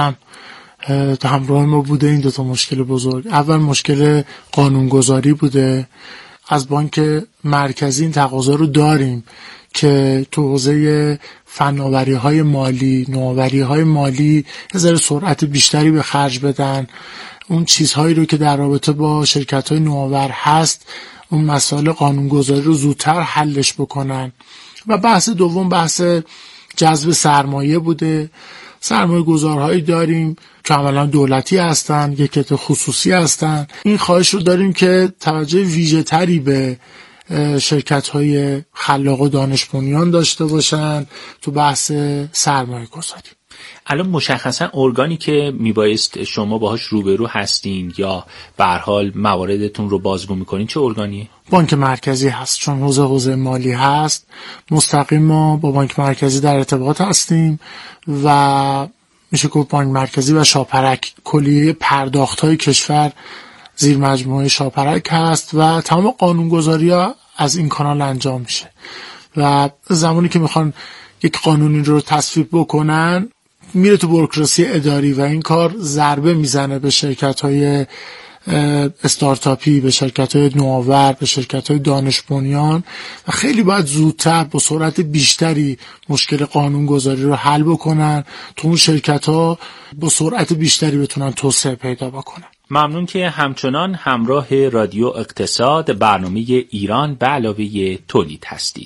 همراه ما بوده این دوتا مشکل بزرگ. اول مشکل قانونگذاری بوده. از بانک مرکزی این تقاضا رو داریم که تو حوزه فناوری‌های مالی، نوآوری‌های مالی یه ذره سرعت بیشتری به خرج بدن. اون چیزهایی رو که در رابطه با شرکت‌های نوآور هست، اون مسائل قانونگذاری رو زودتر حلش بکنن. و بحث دوم بحث جذب سرمایه بوده. سرمایه گذارهایی داریم که عملا دولتی هستن، یک عده خصوصی هستن. این خواهش رو داریم که توجه ویژه تری به شرکت‌های خلاق و دانش بنیان داشته باشن تو بحث سرمایه گذاری. الان مشخصا ارگانی که میبایست شما باهاش روبرو هستین یا به هر حال مواردتون رو بازگو میکنین چه ارگانیه؟ بانک مرکزی هست، چون حوزه مالی هست. مستقیم ما با بانک مرکزی در ارتباط هستیم و میشه گفت بانک مرکزی و شاپرک کلیه پرداخت‌های کشور زیر مجموعه شاپرک هست و تمام قانونگذاری‌ها از این کانال انجام میشه. و زمانی که میخوان یک قانونی رو تصویب بکنن میره تو بوروکراسی اداری و این کار ضربه میزنه به شرکت‌های استارتاپی، به شرکت‌های نوآور، به شرکت‌های دانش بنیان و خیلی باید زودتر با سرعت بیشتری مشکل قانونگذاری رو حل بکنن تو اون شرکت‌ها با سرعت بیشتری بتونن توسعه پیدا بکنن. ممنون که همچنان همراه رادیو اقتصاد برنامه ایران به علاوه تولید هستید.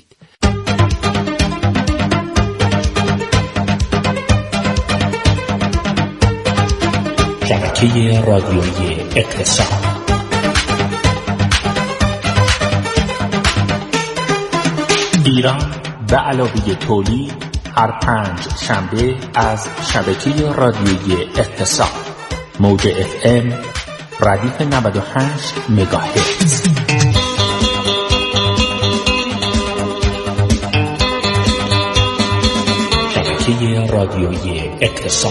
شبکه رادیویی اقتصاد. ایران به علاوه تولید هر 5 شنبه از شبکه رادیویی اقتصاد موج FM ردیف 98 مگاهرتز. شبکه رادیویی اقتصاد.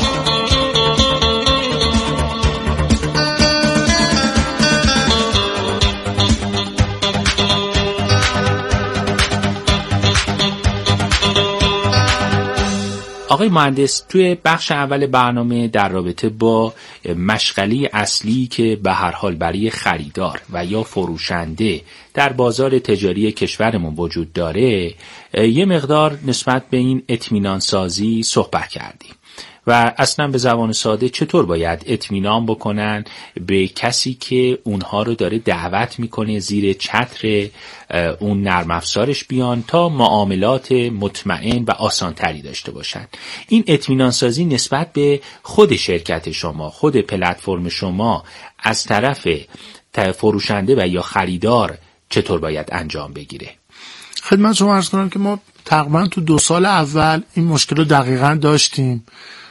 آقای مهندس، توی بخش اول برنامه در رابطه با مشغله اصلی که به هر حال برای خریدار و یا فروشنده در بازار تجاری کشورمون وجود داره یه مقدار نسبت به این اطمینان سازی صحبت کردیم و اصلا به زبان ساده چطور باید اطمینان بکنن به کسی که اونها رو داره دعوت میکنه زیر چتر اون نرم افزارش بیان تا معاملات مطمئن و آسانتری داشته باشن. این اطمینان سازی نسبت به خود شرکت شما، خود پلتفرم شما از طرف فروشنده و یا خریدار چطور باید انجام بگیره؟ خدمت شما عرض کنم که ما تقریبا تو 2 سال اول این مشکل رو دقیقاً داشتیم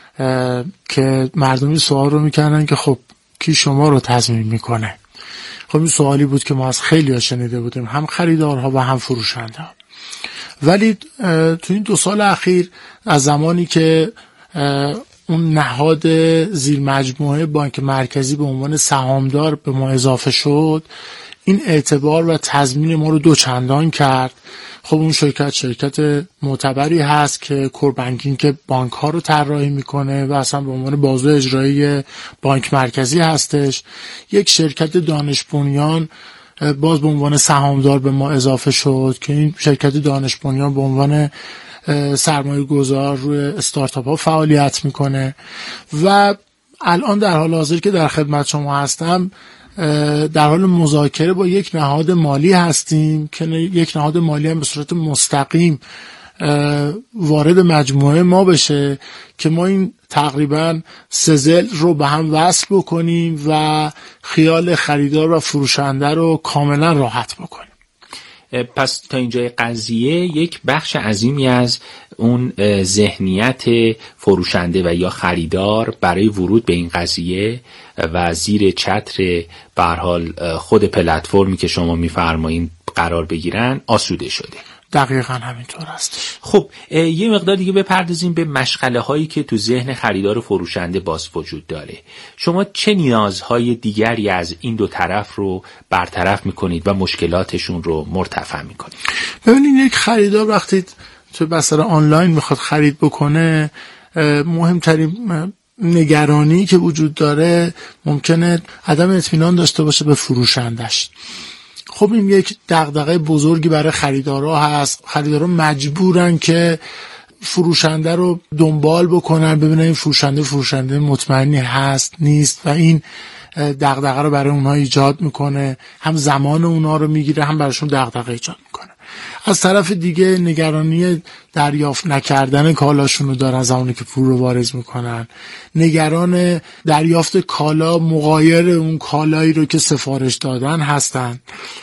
که مردمی سوال رو میکردن که خب کی شما رو تضمین میکنه. خب این سوالی بود که ما از خیلی ها شنیده بودیم، هم خریدارها و هم فروشنده ها. ولی تو این 2 سال اخیر از زمانی که اون نهاد زیر مجموعه بانک مرکزی به عنوان سهامدار به ما اضافه شد، این اعتبار و تضمین ما رو 2 چندان کرد. خب اون شرکت معتبری هست که کور بانکینگ بانک ها رو طراحی میکنه و اصلا به عنوان بازو اجرایی بانک مرکزی هستش. یک شرکت دانش بنیان باز به عنوان سهامدار به ما اضافه شد که این شرکت دانش بنیان به عنوان سرمایه گذار روی استارتاپ ها فعالیت میکنه و الان در حال حاضر که در خدمت شما هستم در حال مذاکره با یک نهاد مالی هستیم که یک نهاد مالی هم به صورت مستقیم وارد مجموعه ما بشه که ما این تقریبا 3 ضلع رو به هم وصل بکنیم و خیال خریدار و فروشنده رو کاملا راحت بکنیم. پس تا اینجای قضیه یک بخش عظیمی از اون ذهنیت فروشنده و یا خریدار برای ورود به این قضیه و زیر چتر به هر حال خود پلتفرمی که شما میفرمایین قرار بگیرن آسوده شده. دقیقاً همینطور است. خب یه مقدار دیگه بپردازیم به مشغله هایی که تو ذهن خریدار و فروشنده باز وجود داره. شما چه نیازهای دیگری از این 2 طرف رو برطرف میکنید و مشکلاتشون رو مرتفع میکنید؟ ببینید یک خریدار وقتی تو بستر آنلاین میخواد خرید بکنه، مهمترین نگرانی که وجود داره ممکنه عدم اطمینان داشته باشه به فروشندش. خب این یک دغدغه بزرگی برای خریدارا هست. خریدارا مجبورن که فروشنده رو دنبال بکنن، ببینن این فروشنده مطمئنی هست نیست و این دغدغه رو برای اونها ایجاد میکنه، هم زمان اونها رو میگیره، هم براشون دغدغه ایجاد میکنه. از طرف دیگه نگرانی دریافت نکردن کالاشون رو دارن زمانی که پول رو واریز میکنن، نگران دریافت کالا مغایر اون کالایی رو که سفارش دادن هستن.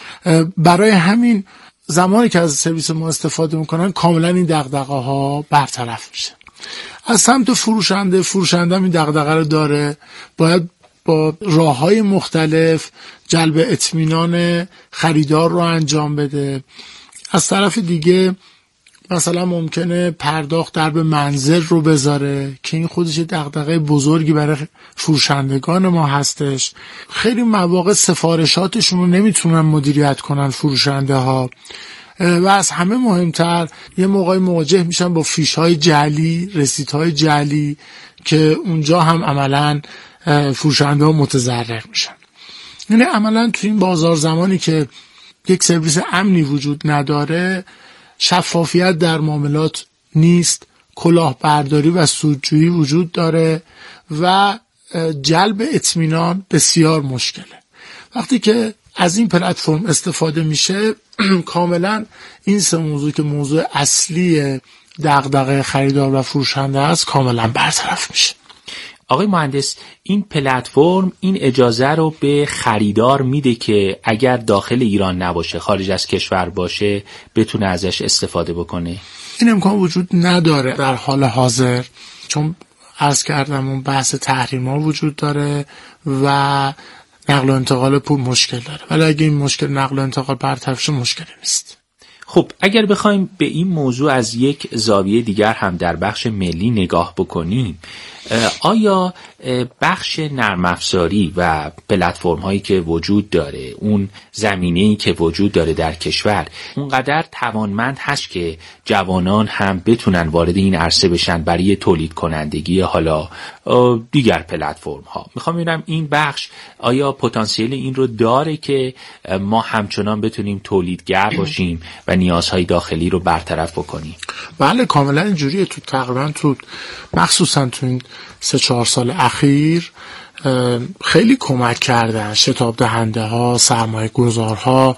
برای همین زمانی که از سرویس ما استفاده میکنن کاملا این دغدغه ها برطرف میشه. از سمت فروشنده این دغدغه رو داره، باید با راه‌های مختلف جلب اطمینان خریدار رو انجام بده. از طرف دیگه مثلا ممکنه پرداخت در به منزل رو بذاره که این خودش دغدغه بزرگی برای فروشندگان ما هستش. خیلی مواقع سفارشاتشون رو نمیتونن مدیریت کنن فروشنده ها و از همه مهمتر یه موقعی مواجه میشن با فیش‌های جعلی، رسیدهای جعلی که اونجا هم عملاً فروشنده ها متضرر میشن. یعنی عملاً تو این بازار زمانی که یک سرویس امنی وجود نداره، شفافیت در معاملات نیست، کلاهبرداری و سودجویی وجود داره و جلب اطمینان بسیار مشکله. وقتی که از این پلتفرم استفاده میشه کاملا این سه موضوع که موضوع اصلی دغدغه خریدار و فروشنده است کاملا برطرف میشه. آقای مهندس، این پلتفرم این اجازه رو به خریدار میده که اگر داخل ایران نباشه، خارج از کشور باشه، بتونه ازش استفاده بکنه؟ این امکان وجود نداره در حال حاضر، چون عرض کردم اون بحث تحریما وجود داره و نقل و انتقال پول مشکل داره. ولی اگه این مشکل نقل و انتقال برطرف شه مشکلی نیست. خب اگر بخوایم به این موضوع از یک زاویه دیگر هم در بخش ملی نگاه بکنیم، آیا بخش نرم افزاری و پلتفرم هایی که وجود داره، اون زمینه‌ای که وجود داره در کشور، اونقدر توانمند هست که جوانان هم بتونن وارد این عرصه بشن برای تولید کنندگی حالا دیگر پلتفرم ها؟ میخوام ببینم این بخش آیا پتانسیل این رو داره که ما همچنان بتونیم تولیدگر باشیم و نیازهای داخلی رو برطرف بکنیم؟ بله کاملا اینجوریه. تقریبا مخصوصا تو این 3-4 سال اخیر خیلی کمک کردن شتاب دهنده ها، سرمایه گذارها،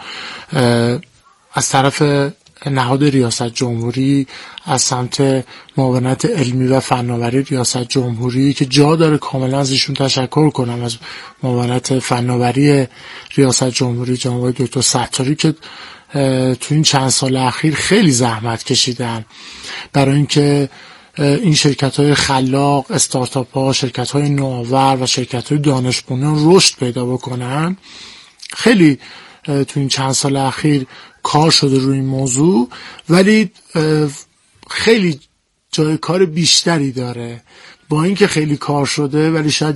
از طرف نهاد ریاست جمهوری، از سمت معاونت علمی و فناوری ریاست جمهوری که جا داره کاملا از ایشون تشکر کنم، از معاونت فناوری ریاست جمهوری جناب دکتر ستاری که تو این چند سال اخیر خیلی زحمت کشیدن برای اینکه این شرکت‌های خلاق، استارتاپ‌ها، شرکت‌های نوآور و شرکت‌های دانش بنیان رشد پیدا بکنن. خیلی تو این چند سال اخیر کار شده روی این موضوع، ولی خیلی جای کار بیشتری داره. با اینکه خیلی کار شده ولی شاید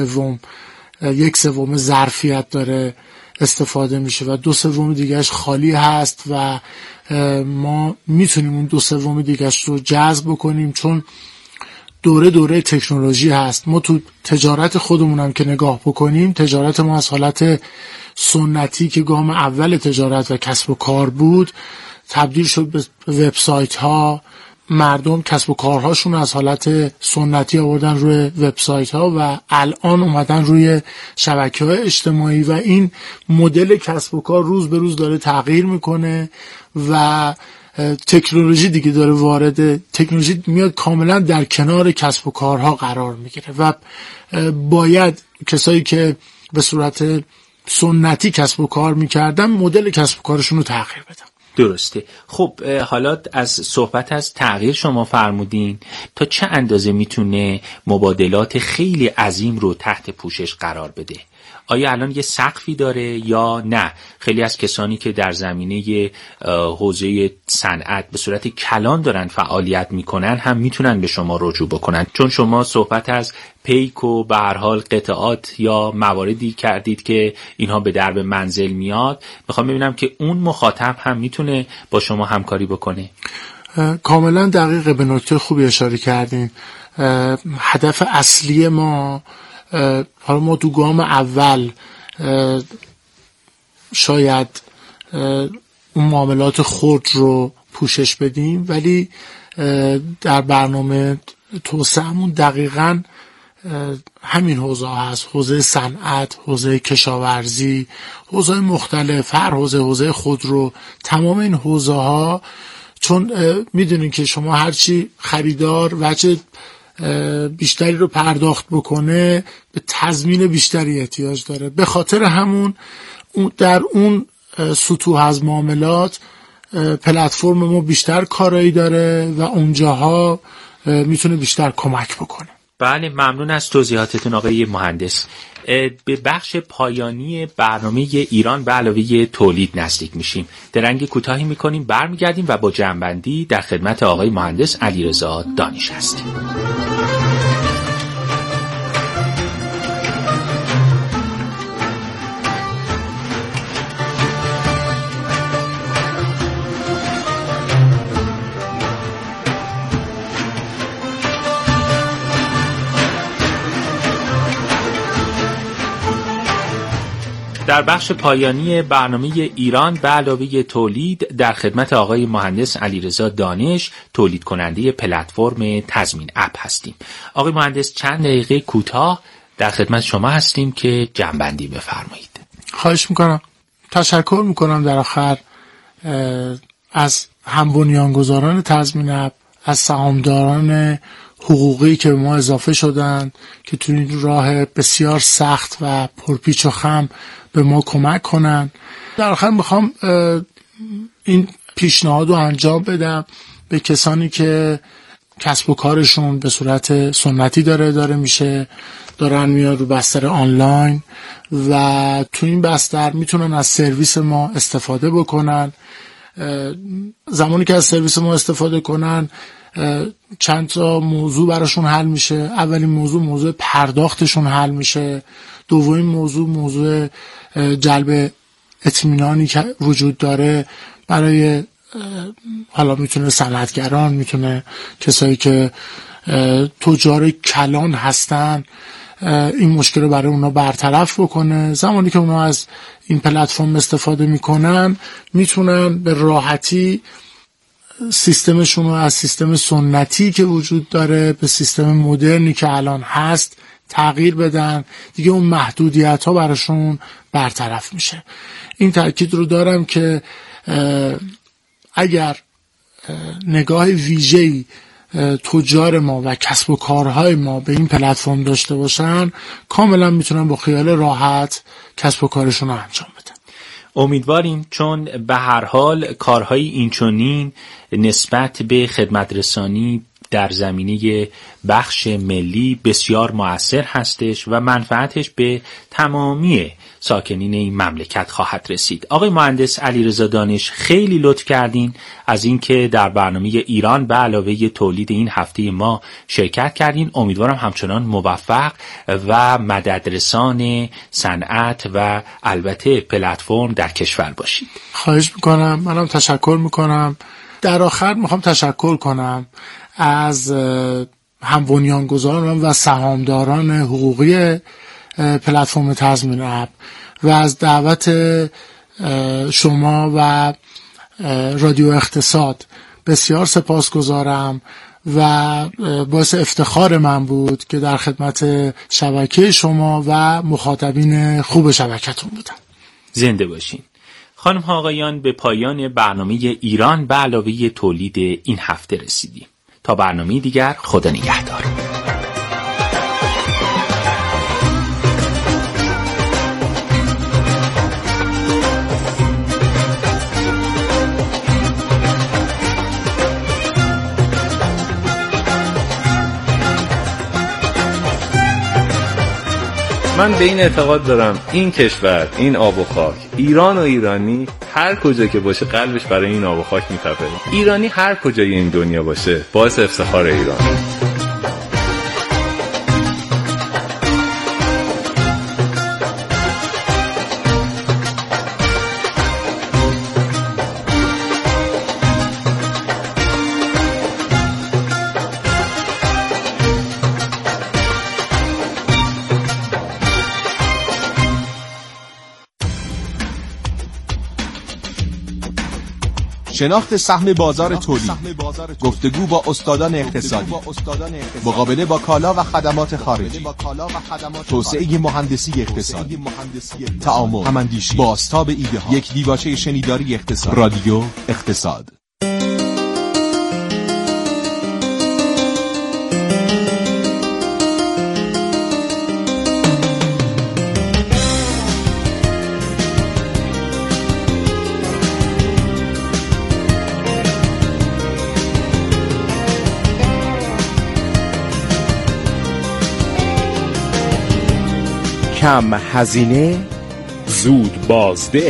یک سوم ظرفیت داره استفاده میشه و 2/3 دیگهش خالی هست و ما میتونیم اون 2/3 دیگهش رو جذب بکنیم، چون دوره تکنولوژی هست. ما تو تجارت خودمونم که نگاه بکنیم، تجارت ما از حالت سنتی که گام اول تجارت و کسب و کار بود تبدیل شد به وبسایت ها. مردم کسب و کارهاشون از حالت سنتی آوردن روی وبسایت ها و الان اومدن روی شبکه‌های اجتماعی و این مدل کسب و کار روز به روز داره تغییر میکنه و تکنولوژی دیگه داره وارد، تکنولوژی میاد کاملا در کنار کسب و کارها قرار میگیره و باید کسایی که به صورت سنتی کسب و کار میکردن مدل کسب و کارشون رو تغییر بدن. درسته. خب حالا از صحبت از تغییر شما فرمودین، تا چه اندازه میتونه مبادلات خیلی عظیم رو تحت پوشش قرار بده؟ آیا الان یه سقفی داره یا نه؟ خیلی از کسانی که در زمینه حوزه صنعت به صورت کلان دارن فعالیت میکنن هم میتونن به شما رجوع بکنن، چون شما صحبت از پیک و به هر حال قطعات یا مواردی کردید که اینها به درب منزل میاد. میخوام ببینم که اون مخاطب هم میتونه با شما همکاری بکنه. کاملا دقیقه، به نکته خوبی اشاره کردین. هدف اصلی ما، حالا ما تو گام اول شاید اون معاملات خرد رو پوشش بدیم، ولی در برنامه توسعه‌مون دقیقاً همین حوزه هست: حوزه صنعت، حوزه کشاورزی، حوزه مختلف، هر حوزه خودرو، تمام این حوزه ها. چون میدونین که شما هرچی خریدار وجه بیشتری رو پرداخت بکنه به تضمین بیشتری احتیاج داره. به خاطر همون در اون سطوح از معاملات پلتفرم ما بیشتر کارایی داره و اونجاها میتونه بیشتر کمک بکنه. بله، ممنون از توضیحاتتون آقای مهندس. به بخش پایانی برنامه ایران به علاوه تولید نزدیک میشیم. درنگ کوتاهی میکنیم، برمیگردیم و با جمع‌بندی در خدمت آقای مهندس علیرضا دانش هستیم. در بخش پایانی برنامه ایران به علاوه تولید در خدمت آقای مهندس علیرضا دانش، تولید کننده پلتفرم تضمین اپ هستیم. آقای مهندس، چند دقیقه کوتاه در خدمت شما هستیم که جمع‌بندی بفرمایید. خواهش میکنم. تشکر میکنم در آخر از هم بنیانگذاران تضمین اپ، از سهامداران حقوقی که به ما اضافه شدن که تو این راه بسیار سخت و پرپیچ و خم به ما کمک کنن. در آخر میخوام این پیشنهاد رو انجام بدم به کسانی که کسب و کارشون به صورت سنتی داره اداره میشه، دارن میاد رو بستر آنلاین و تو این بستر میتونن از سرویس ما استفاده بکنن. زمانی که از سرویس ما استفاده کنن چند تا موضوع براشون حل میشه. اولین موضوع پرداختشون حل میشه. دومین موضوع جلب اطمینانی که وجود داره برای حالا میتونه صنعتگران، میتونه کسایی که تجار کلان هستن، این مشکل رو برای اونا برطرف بکنه. زمانی که اونا از این پلتفرم استفاده میکنن میتونن به راحتی سیستمشون رو از سیستم سنتی که وجود داره به سیستم مدرنی که الان هست تغییر بدن. دیگه اون محدودیت ها براشون برطرف میشه. این تأکید رو دارم که اگر نگاه ویژه‌ای تجار ما و کسب و کارهای ما به این پلتفرم داشته باشن، کاملا میتونن با خیال راحت کسب و کارشون رو انجام بدن. امیدواریم، چون به هر حال کارهای اینچنین نسبت به خدمت رسانی در زمینه بخش ملی بسیار مؤثر هستش و منفعتش به تمامی ساکنین این مملکت خواهد رسید. آقای مهندس علیرضا دانش، خیلی لطف کردین از اینکه در برنامه ایران به علاوه تولید این هفته ما شرکت کردین. امیدوارم همچنان موفق و مددرسان صنعت و البته پلتفرم در کشور باشید. خواهش میکنم. منم تشکر میکنم. در آخر میخوام تشکر کنم از هم بنیانگذاران و سهامداران حقوقی پلتفرم تضمین اپ و از دعوت شما و رادیو اقتصاد بسیار سپاسگزارم و باعث افتخار من بود که در خدمت شبکه شما و مخاطبین خوب شبکتون بودم. زنده باشین. خانم ها آقایان، به پایان برنامه ایران به علاوه تولید این هفته رسیدیم. تا برنامه دیگر، خدا نگهدار. من به این اعتقاد دارم این کشور، این آب و خاک، ایران و ایرانی هر کجا که باشه قلبش برای این آب و خاک میتپه. ایرانی هر کجای این دنیا باشه باعث افتخار ایران. شناخت سهم بازار تولید، گفتگو با استادان اقتصادی، مقابله با کالا و خدمات خارجی، توسعه مهندسی اقتصادی، تعامل، هماندیشی، بازتاب ایده ها، یک دیباچه شنیداری اقتصاد. رادیو اقتصاد. کم هزینه زود بازده.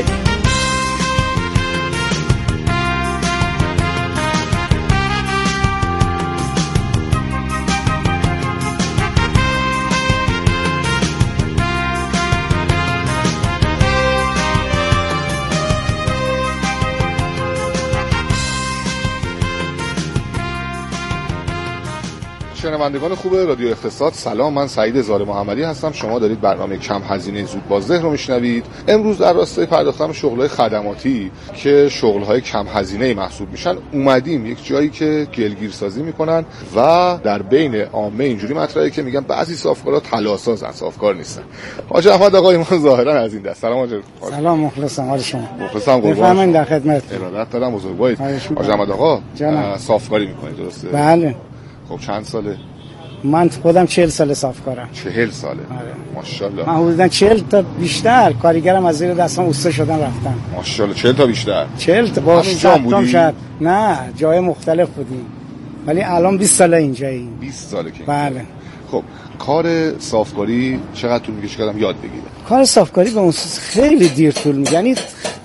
شنوندگان خوب رادیو اقتصاد، سلام. من سعید زار محمدی هستم. شما دارید برنامه کم هزینه زود بازده رو میشنوید. امروز در راستای پرداختن شغل‌های خدماتی که شغل‌های کم هزینه محسوب میشن اومدیم یک جایی که گلگیرسازی میکنن و در بین عامه اینجوری مطرحه که میگن بعضی صافکارا طلاسازن، صافکار نیستن. حاج احمد آقای ما ظاهرا از این دست. سلام حاج. سلام، مخلصم. حال شما؟ مخلصم قربان. بفرمایید، در خدمت. ارادت دارم بزرگوارید. حاج احمد آقا صافکاری میکنید درسته؟ بله. خب چند ساله؟ من خودم 40 سال صافکارم. 40 ساله؟ آره. ماشاءالله. من حدوداً 40 تا بیشتر کارگرم از زیر دستم اوستا شدن رفتن. ماشاءالله. 40 تا بیشتر؟ 40 تا با شام شد. نه، جای مختلف بودیم. ولی الان 20 ساله اینجاییم. 20 ساله که. بله. خب کار صافکاری چقدر طول میکشه که آدم یاد بگیره؟ کار صافکاری به اون خیلی دیر طول میکشه. یعنی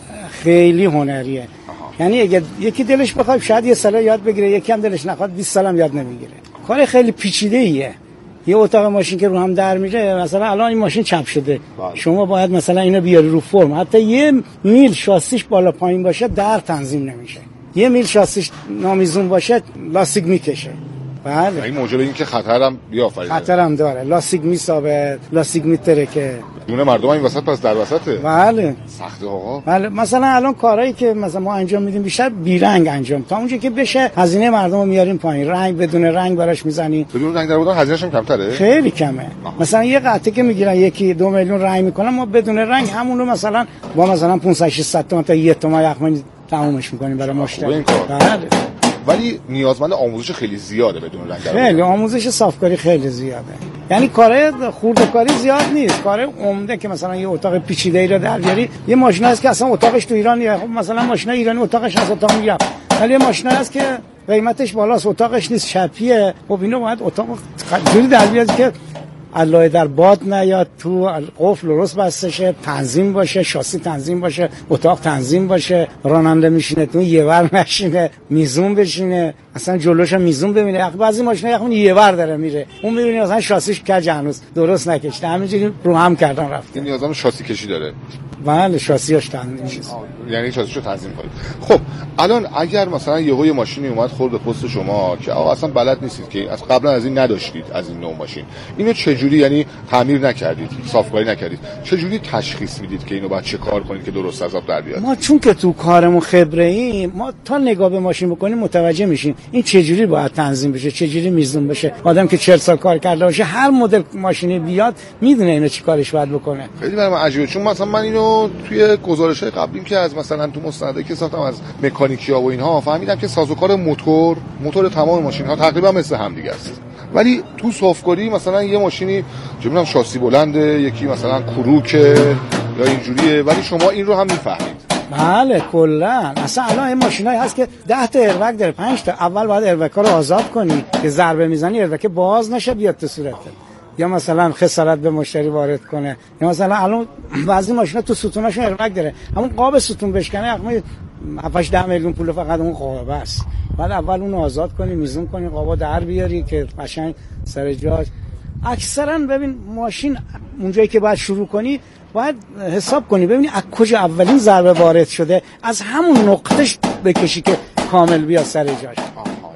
خیلی هنریه. یعنی اگه یکی دلش بخواد شاید یه سال یاد بگیره، یکی هم دلش نخواد 20 سال هم یاد نمیگیره. کار خیلی پیچیده ایه. یه اتاق ماشین که رو هم در میره، مثلا الان این ماشین چپ شده، شما باید مثلا اینو بیاری رو فرم، حتی یه میل شاسیش بالا پایین باشه در تنظیم نمیشه، یه میل شاسیش نامیزون باشه لاستیک میکشه. بله. این موجب این که خطرم بیافرینه. خطرم داره، لاستیک میسابه، لاستیک میترکه. دونه مردم این وسط پس در وسطه. بله. سخته آقا. بله. مثلا الان کارهایی که مثلا ما انجام میدیم بیشتر بیرنگ انجام، تا اونجا که بشه هزینه مردم رو میاریم پایین، رنگ بدون رنگ براش میزنیم. بدون رنگ در بودن هزینه‌ش هم کمتره؟ خیلی کمه. مثلا یه قطعه که میگیرن 1-2 میلیون رنگ میکنن، ما بدون رنگ همون رو مثلا با مثلا 500-600 تومان تا 1 تومن یخمنی تمومش میکنیم برای مشتری. بله. ولی نیازمند آموزش خیلی زیاده بدون رنگ در. خیلی آموزش صافکاری خیلی زیاده. یعنی کارهای خرده‌کاری زیاد نیست، کار عمده که مثلا یه اتاق پیچیده‌ای رو در بیاری. یه ماشین هست که اصلا اتاقش تو ایران نیست. خب مثلا ماشین ایرانی اتاقش از اتاق میگیره، ولی یه ماشین هست که قیمتش بالاست، اتاقش نیست، شپیه. خب اینو باید اتاق جوری در بیاری که علایه در باد نیاد، تو قفل درست بسته شه، تنظیم باشه، شاسی تنظیم باشه، اتاق تنظیم باشه، راننده میشینه تو یه ور نشینه، میزون بشینه، اصلا جلوش میزون ببینه. بعضی ماشینا یخون یه ور داره میره، اون میبینی مثلا شاسیش کج هنوز درست نکشته، همینجوری رو هم کردن رفت. این نیازم شاسی کشی داره. بله، شاسیش تنظیم میشه. یعنی شاسیشو تنظیم کنید. خب الان اگر مثلا یه ماشینی اومد خورد به پست شما که آقا اصلا بلد نیستید، که از قبلا از این نداشتید، از این نوع ماشین، اینو چجوری یعنی تعمیر نکردید، صافکاری نکردید، چجوری تشخیص میدید که اینو باید چه کار کنید که درست از آب در بیاد؟ ما چون که تو کارمون خبره ایم، ما تا نگاه به ماشین بکنیم متوجه میشیم این چجوری باید تنظیم بشه، چجوری میزون بشه. آدم که 40 سال کار کرده باشه، هر مدل ماشینی بیاد میدونه اینو چی کارش باید بکنه. خیلی برام عجیبه، چون مثلا من اینو توی گزارش‌های قبلیم که از مثلا تو مستندی که ساختم از مکانیکیا و اینها فهمیدم که سازوکار موتور تمام ماشین‌ها تقریبا مثل هم دیگه است. ولی تو صافکاری مثلا یه ماشینی چه می‌دونم شاسی بلنده، یکی مثلا کروکه یا اینجوریه، ولی شما این رو هم می‌فهمید. بله کلا. اصلا الان این ماشینایی هست که 10 تا ایروگ داره، 5 تا. اول باید ایروگ‌ها رو آزاد کنی که ضربه میزنی ایروگ باز نشه بیاد تو صورتت، یا مثلا خسارت به مشتری وارد کنه، یا مثلا الان بعضی ماشینا تو ستوناشون ایروگ داره، همون قاب ستون بشکنه یخمه 7-10 میلیون پول فقط اون قاب است. بعد اول اون آزاد کنی، میزون کنی، قابا در بیاری که قشنگ سر جاش. اکثرا ببین ماشین اونجایی که باید شروع کنی باید حساب کنی ببینی از کجا اولین ضربه وارد شده، از همون نقطهش بکشی که کامل بیا سر جاش.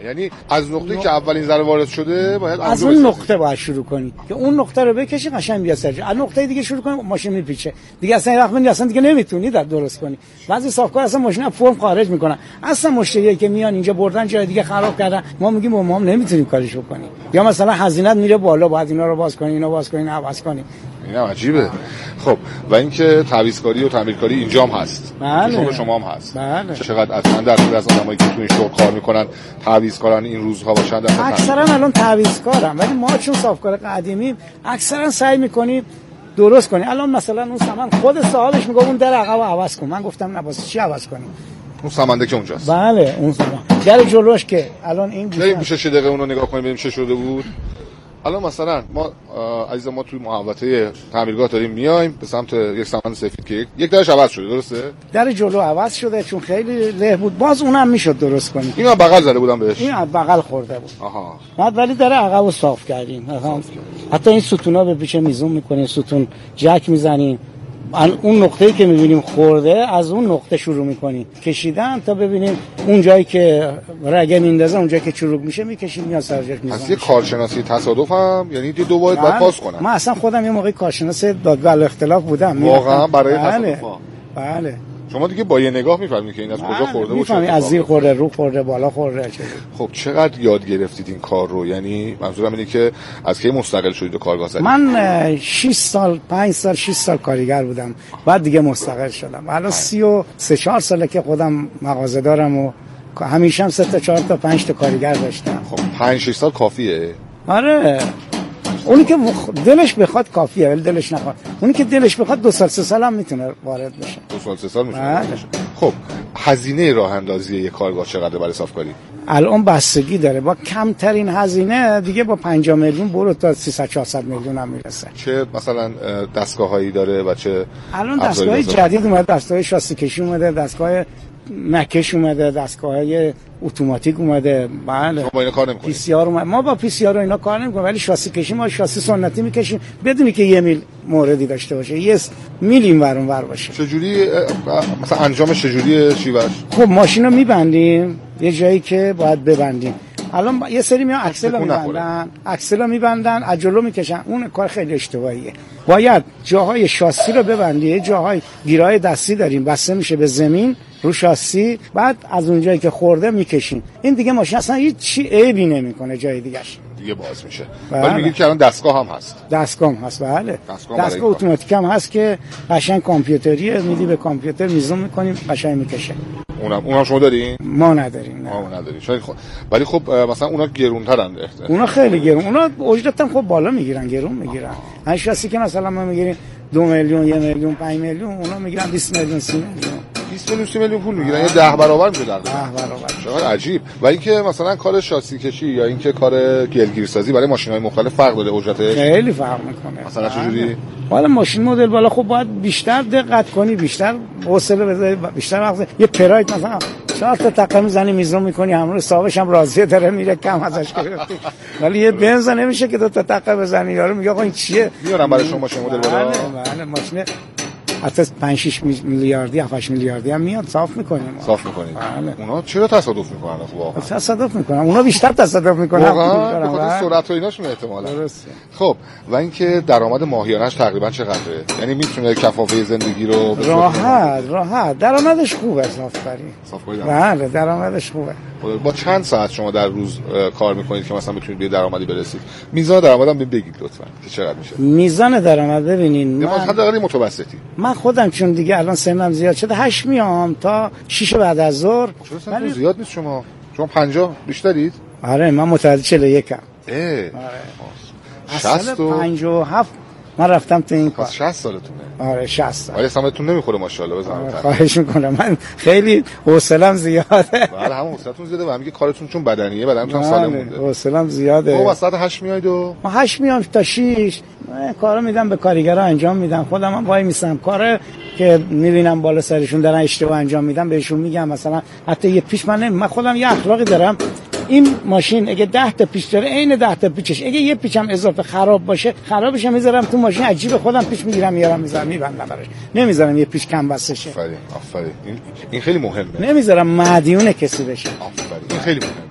یعنی از نقطه‌ای که اولین ذره وارد شده باید از اون نقطه باید شروع کنی که اون نقطه رو بکشی قشنگ بیا سر جا. از نقطه دیگه شروع کنی ماشین میپیچه دیگه، اصلا وقت من اصلا دیگه نمیتونی درست کنی. بعضی صافکار اصلا ماشین فرم خارج میکنن. اصلا مشتریایی که میان اینجا بردن جای دیگه خراب کردن، ما میگیم ما هم نمیتونیم کارشو کنیم. یا مثلا هزینه‌ت میره بالا، باید اینا رو باز کنی، اینا باز کنی، عوض کنی. اینا عجیبه. خب و اینکه تعویضکاری و تعمیرکاری اینجا هم هست. بله. شما هم هست. بله. چقدر اصلا درصد از آدمایی که تو این شغل کار میکنن تعویضکارن این روزها باشن؟ اکثرا الان تعویضکارن، ولی ما چون صافکار قدیمی اکثرا سعی میکنیم درست کنیم. الان مثلا اون سامان خود صاحبش میگه اون در عقب عوض کن، من گفتم نه واسه چی عوض کنیم؟ اون سامنده که اونجاست. بله اون سامان در جلوش که الان این میشه 6 دقیقه اونو نگاه کنیم ببینیم چه شده بود. الان مثلا ما عزیز ما توی محوطه تعمیرگاه داریم میایم به سمت یک سامان سفید که یک درش عوض شده، درسته؟ در جلو عوض شده چون خیلی له بود، باز اونم میشد درست کنیم. اینو بغل زده بودم بهش. این بغل خورده بود. آها. بعد ولی در عقبو صاف کردیم. حتی این ستونا به پیش میزون میکنیم، ستون جک میزنیم. اون نقطه‌ای که می‌بینیم خورده از اون نقطه شروع می‌کنیم کشیدن تا ببینیم اون جایی که رگه میندازه، اون جایی که چروک میشه می‌کشیم یا سرجاش می‌زنیم. پس یه کارشناسی تصادف هم یعنی دو باید پاس کنن. من اصلا خودم یه موقعی کارشناس دادگاه اختلاف بودم. واقعا برای تصادفا. بله. شما دیگه با یه نگاه می‌فهمید که این از کجا خورده بود، از زیر خورده، رو خورده، بالا خورده. خب چقدر یاد گرفتید این کار رو؟ یعنی منظورم اینه که از کی مستقل شدید و کارگاه زدید؟ من 6 سال 5 سال 6 سال کارگر بودم، بعد دیگه مستقل شدم. الان 33 4 ساله که خودم مغازه دارم و همیشه هم 3 تا 4 تا 5 تا کارگر داشتم. خب 5 6 سال کافیه؟ آره. اونی که دلش بخواد کافیه، ولی دلش نخواد. اونی که دلش بخواد 2 سال 3 سال هم میتونه وارد بشه. 2 سال 3 سال میتونه. خب هزینه راه اندازی یک کارگاه چقدر برای صافکاری؟ الان بستگی داره. با کمترین هزینه دیگه با 50 میلیون برو تا 300 400 میلیون هم میرسه. چه مثلا دستگاهایی داره و چه الان دستگاه جدید اومده، دستگاه شاسی کشی اومده، دستگاه مکش اومده، دستگاه‌های اتوماتیک اومده. بله. ما با اینا کار نمی‌کنیم. پی سی آر اومده. ما با پی سی آر اینا کار نمی‌کنیم، ولی شاسی کشی ما شاسی سنتی می‌کشیم بدون که یه میل موردی داشته باشه، یه میل اینور اونور باشه. چجوری مثلا انجامش چجوریه شیوهش؟ خب ماشینو می‌بندیم یه جایی که باید ببندیم. الان یه سری میان اکسلو میبندن از جلو میکشن، اون کار خیلی اشتباهیه. باید جاهای شاسی رو ببندی، جاهای گیرای دستی داریم بسته میشه به زمین رو شاسی، بعد از اون جایی که خورده میکشیم. این دیگه ماشین اصلا هیچ چی عیبی نمیکنه جای دیگه‌اش دیگه باز میشه. ولی میگید که الان دستگاه هم هست. دستگاه هم هست. بله. دستگاه اتوماتیک هم هست که قشنگ کامپیوتریه، میدی به کامپیوتر میزون میکنیم قشنگ میکشه. اونم شما دارین؟ ما نداریم. ما نداریم. ولی خب مثلا اونا گرونترن. اونا خیلی گرون. اونا اجرت هم خب بالا میگیرن، گرون میگیرن. هر شاسی که مثلا ما میگیریم 2 میلیون، 1 میلیون، 5 میلیون، اونا میگیرن 20 میلیون، 30 میلیون. 20 میلیون 30 میلیون پول میگیرن، یه 10 برابر میشه در 10 برابر. چقدر عجیب. و اینکه مثلا کار شاسی کشی یا اینکه کار گلگیرسازی برای ماشین‌های مختلف فرق داره اجرتش؟ خیلی فرق میکنه. مثلا چجوری؟ حالا ماشین مدل بالا خب باید بیشتر دقت کنی، بیشتر حوصله بذاری، بیشتر وقت یه پراید مثلا 4 تا تقه میزنی میزون میکنی، همون صاحبش هم راضیه داره میره، کم ازش گرفتی. ولی یه بنز نمیشه که 2 تا تقه بزنی، یارو میگه آقا این چیه؟ میارم برای شما ماشین مدل بالا. بله ماشین حتی 5-6 میلیاردی 7-8 میلیاردی هم میاد صاف میکنیم. صاف میکنید. بله. اونا چرا تصادف میکنن واقعا؟ تصادف میکنن. اونا بیشتر تصادف میکنن. واقعا به خاطر سرعت و ایناشون احتمالاً. درسته. خب و اینکه درآمد ماهیانه‌اش تقریبا چقدره؟ یعنی میتونه کفافه زندگی رو راحت درآمدش خوبه صافکاری. بله درآمدش خوبه. با چند ساعت شما در روز کار میکنید که مثلا بتونید به درآمدی برسید؟ میزان درآمدم بگید لطفاً که چقدر میشه؟ میزان درآمد ببینین من حداقل متوسطی. من خودم چون دیگه الان سنم زیاد شده 8 میام تا 6 بعد از ظهر. ولی زیاد نیست. شما 50 بیشترید؟ آره من متولد 41 ام. آره 60 و 57 من رفتم تو این کار. 60 سالتونه؟ آره 60 سال. ولی سمتون نمیخوره ماشاءالله بزنم. خواهش میکنم، من خیلی حوصله‌ام زیاده. بله همون حوصله‌تون زیاده و هم میگه کارتون چون بدنیه بدنتون سالم مونده. حوصله‌ام زیاده. ما وسط 8 میاید و ما 8 میام تا 6 کارا میدم به کارگرا انجام میدم، خودم هم وای میسم کاره که میبینم بالا سرشون دارن اشتباه انجام میدم بهشون میگم. مثلا حتی یه پیچ من خودم یه اخلاقی دارم، این ماشین اگه 10 تا پیچ داره عین 10 تا پیچش، اگه یه پیچم اضافه خراب باشه خرابش میذارم تو ماشین، عجیبه خودم پیچ میگیرم میارم میذارم میبندم براش، نمیذارم یه پیچ کم بسته شه. آفرین این خیلی مهمه، نمیذارم مدیون کسی بشه. آفرین این خیلی مهمه.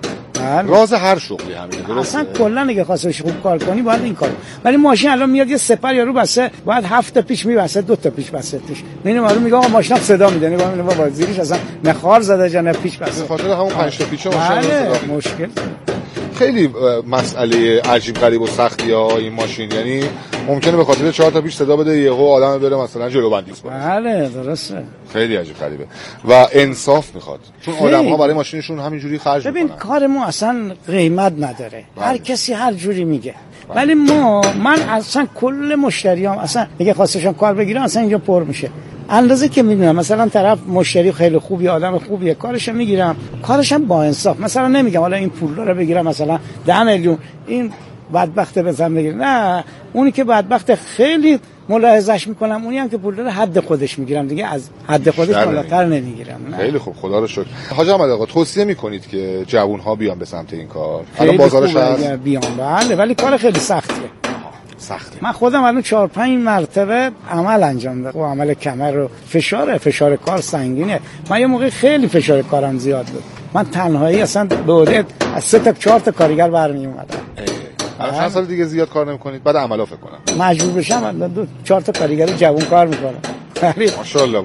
راز هر شغلی همینه، درسته؟ اصلا کلا اگه خواستی خوب کار کنی باید این کارو. ولی ماشین الان میاد یه سپر یارو بسه، باید 7 تا پیچ میبسه، 2 تا پیچ بسه توش. میبینم یارو میگه آقا ماشین صدا میده، نگاه با زیرش اصلا نخار زده جن پیچ بسه. به خاطر همون 5 تا پیچ ماشین صدا مشکل. خیلی مسئله عجیب غریب و سختیه این ماشین، یعنی ممکنه به خاطر 4 تا پیچ صدا بده یهو آدم بره مثلا جلو بندی کنه. بله درسته. خیلی عجیب غریبه و انصاف میخواد، چون آدم‌ها برای ماشینشون همینجوری خرج میکنن. ببین کار ما اصلا قیمت نداره، هر کسی هر جوری میگه. ولی من اصلا کل مشتریام اصلا اگه خواستشون کار بگیرن اصلا اینجا پر میشه. اندازه که میدونم مثلا طرف مشتری خیلی خوبی، آدم خوبیه، کارشو میگیرم، کارشم با انصاف. مثلا نمیگم حالا این پول رو بگیرم مثلا 10 میلیون این بدبخته بزنم بگیرم، نه، اونی که بدبخته خیلی ملاحظهش میکنم، اونی هم که پول داره حد خودش میگیرم دیگه، از حد خودش بالاتر نمیگیرم. خیلی خوب، خدا رو شکر. حاج احمد آقا توصیه میکنید که جوان‌ها بیان به سمت این کار؟ الان بازارش هست بیان، بله، ولی کار خیلی سختیه. من خودم الان 4-5 مرتبه عمل انجام دادم، عمل کمر و فشار کار سنگینه. من یه موقع خیلی فشار کارم زیاد بود، من تنهایی اصلا به عهده از 3 تا 4 تا کارگر برمی اومدم. چند سال دیگه زیاد کار نمی‌کنید؟ بعد عملا فکر کنم مجبور بشم 2-4 تا کارگر جوان کار میکنم. ماشاءالله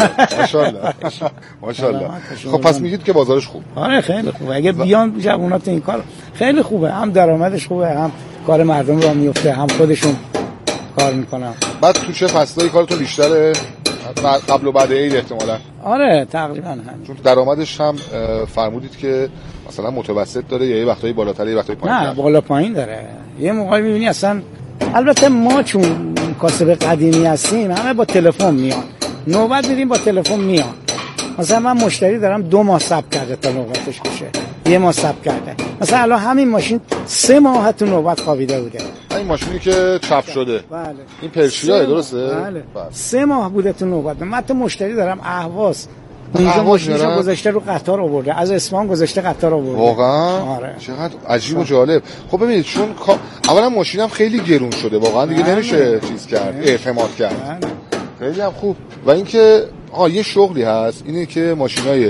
ماشاءالله. خب پس میگید که بازارش خوب؟ آره خیلی خوبه، اگه بیان جوانات این کار خیلی خوبه، هم درآمدش خوبه، هم کار مردم را میفته، هم خودشون کار میکنن. بعد تو چه فصلایی کارتون بیشتره؟ قبل و بعد عید احتمالاً؟ آره تقریبا هم. چون درآمدش هم فرمودید که مثلا متوسط داره یا یه وقتایی بالاتره یه وقتایی پایین‌تر؟ نه بالا پایین داره. یه موقعی میبینی اصلا، البته ما چون کاسب قدیمی هستیم همه با تلفن میان، نوبت میدیم با تلفن میان. مثلا من مشتری دارم 2 ماه صبر کرده تا نوبتش بشه، 1 ماه صبر کرده. مثلا الان همین ماشین 3 ماه تو نوبت خوابیده بوده. این ماشینی که چپ شده؟ بله. این پرشیاه درسته؟ بله. 3 ماه بوده تو نوبت. من تو مشتری دارم اهواز، اینجا ماشینشو گذاشته رو قطار آورده، از اصفهان گذاشته قطار آورده. واقعا؟ آره. چقدر عجیب و جالب. خب ببینید چون اولا ماشینم خیلی گرون شده واقعا دیگه نمیشه چیز کرد، اعتماد کرد. خیلی هم خوب. و اینکه یه شغلی هست، اینه که ماشینای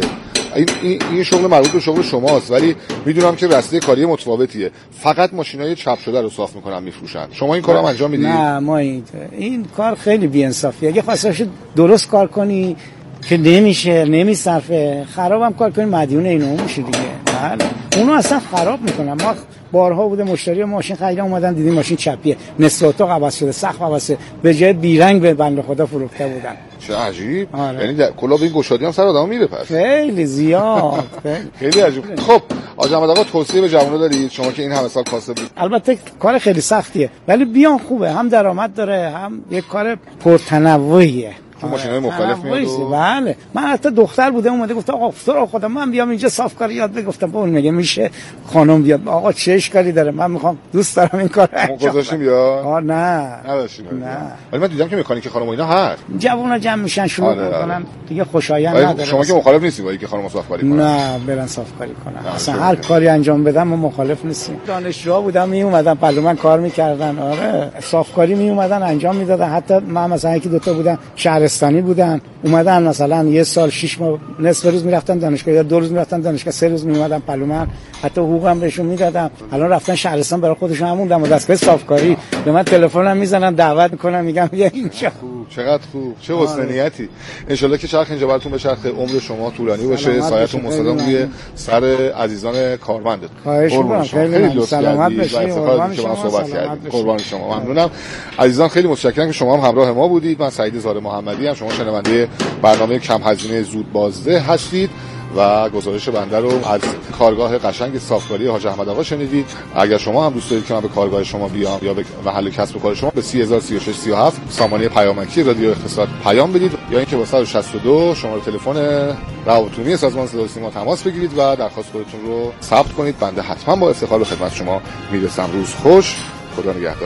این شغل مربوط به شغل شماست، ولی میدونم که رسته کاری متفاوتیه. فقط ماشینای چپ شده رو صاف میکنن میفروشن. شما این کارو انجام میدید؟ نه ما این کار خیلی بی‌انصافیه. اگه خواستی درست کار کنی که نمیصرفه، خرابم کار کنی مدیون اینو میشه دیگه. بله اونو اصلا خراب میکنن. ما بارها بوده مشتری ماشین خریدن اومدن دیدیم ماشین چپیه، نصف اتاق عوض شده، سقف عوض شده، به جای بیرنگ به بنده خدا فروخته بودن. چه عجیب. آره. یعنی کلا به این گشادی هم سر آدم میره پس. خیلی زیاد. خیلی عجیب. خب آقا احمد آقا توصیه به جوونا دارید شما که این همه سال کاسب بود؟ البته کار خیلی سختیه ولی بیان خوبه، هم درآمد داره، هم یک کار پرتنوعیه. ماشینای مختلف میاد. بله من حتی دختر بوده اومده گفت آقا تو خودم من بیام اینجا صاف کاری یاد بگیرم. گفتم اون میگه میشه خانم بیاد. آقا چه اشکالی داره، من میخوام دوست دارم این کارو انجام بدم. گذاشتیم یا نه نداشتیم. نه ولی من دیدم که مکانیک خانم اینا هست، جوونا جمع میشن شروع میکنن دیگه، خوشایند نداره. شما که مخالف نیستی با اینکه خانم صاف کاری کنن؟ نه برن صاف کاری کنن، اصلا هر کاری انجام بدم ما مخالف نیستیم. دانشجوها بودم می اومدن پلو من کار میکردن، آره صاف کاری می اومدن انجام میدادن. حتی من مثلا 1-2 تا بودن شهرستانی بودن اومدن مثلا 1 سال 6 ماه نصف روز میرفتن دانشگاه یا 2 روز میرفتن دانشگاه، 3 روز میومدن پلو من، حتی حقوقم بهشون میدادم. الان رفتن شهرستان برای خودشون همون دستگاه صافکاری به من تلفنم میزنن دعوت میکنن میگم بیا اینجا. چقدر خوب، چه حسنیتی. ان شاءالله که چرخ اینجا براتون بچرخه، عمر شما طولانی باشه، سایه‌تون مستدام روی سر عزیزان کارمندت. خیلی لطف سلامت باشید، قربان شما صحبت کردید. قربان شما ممنونم. عزیزان خیلی متشکرم که شما هم همراه ما بودید. من سعید زار محمدی ام، شما شنونده برنامه کم هزینه زود بازده هستید و گزارش بنده رو از کارگاه قشنگ صافکاری حاج احمد آقا شنیدید. اگر شما هم دوست دارید که من به کارگاه شما بیام یا به محل کسب و کار شما، به 3003637 سامانه پیامکی رادیو اقتصاد پیام بدید یا اینکه با 162 شماره تلفن روابط سازمان صدا و سیما تماس بگیرید و درخواست خودتون رو ثبت کنید. بنده حتما با افتخار به خدمت شما میرسم. روز خوش، خدا نگهدار.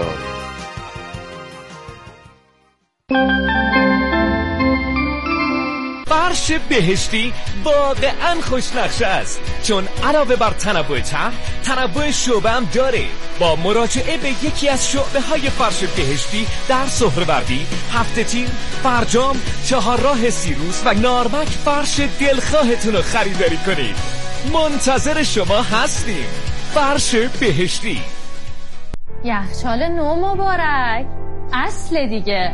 فرش بهشتی واقعا خوشنقشه است، چون علاوه بر تنوع طرح، تنوع شعبه هم داره. با مراجعه به یکی از شعبه های فرش بهشتی در سهروردی، هفته تیر، فرجام، چهارراه سیروس و نارمک فرش دلخواهتون رو خریداری کنید. منتظر شما هستیم. فرش بهشتی. یخچال نو مبارک. اصل دیگه.